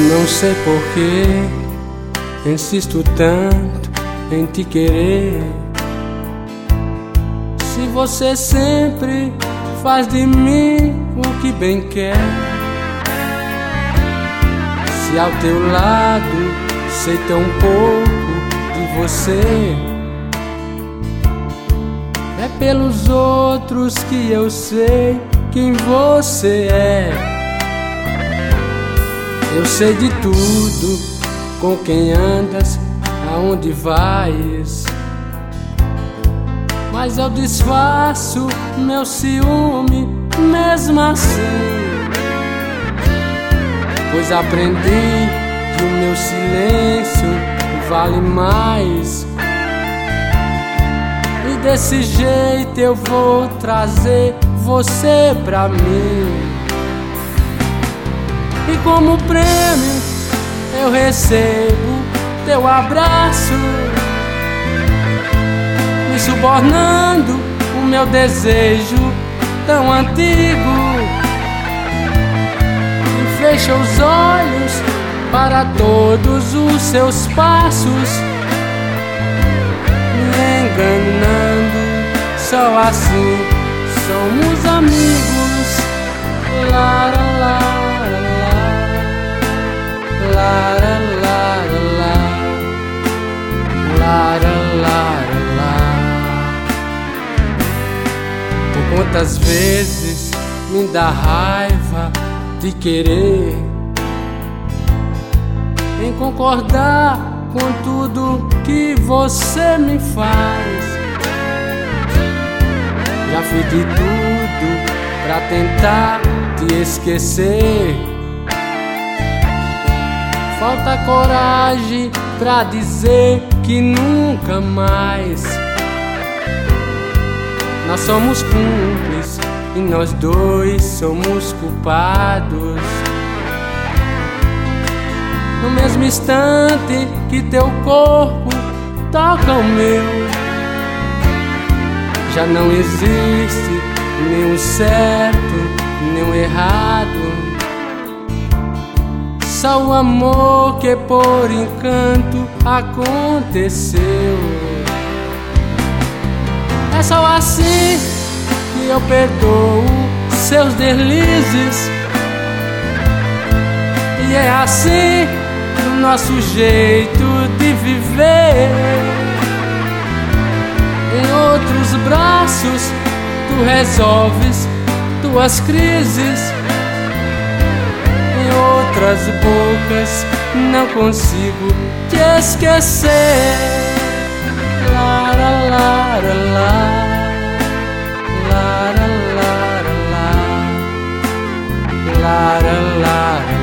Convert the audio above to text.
não sei porquê, insisto tanto em te querer. Se você sempre faz de mim o que bem quer, se ao teu lado sei tão pouco de você, é pelos outros que eu sei quem você é. Eu sei de tudo, com quem andas, aonde vais, mas eu disfarço meu ciúme mesmo assim, pois aprendi que o meu silêncio vale mais. E desse jeito eu vou trazer você pra mim. E como prêmio eu recebo teu abraço, me subornando o meu desejo tão antigo. E fecha os olhos para todos os seus passos, me enganando, só assim somos amigos. Lara, lara, lara, lara, lara, lara, lara. Por quantas vezes me dá raiva de querer em concordar com tudo que você me faz. Já fiz de tudo pra tentar te esquecer, falta coragem pra dizer que nunca mais. Nós somos cúmplices e nós dois somos culpados. No mesmo instante que teu corpo toca o meu, já não existe nem o certo, nem o errado, só o amor que por encanto aconteceu. É só assim que eu perdoo seus deslizes, e é assim o nosso jeito de viver. Em outros braços tu resolves tuas crises, em outras bocas não consigo te esquecer. Lara, lara, lara, lara, lara, lara, lara, lara.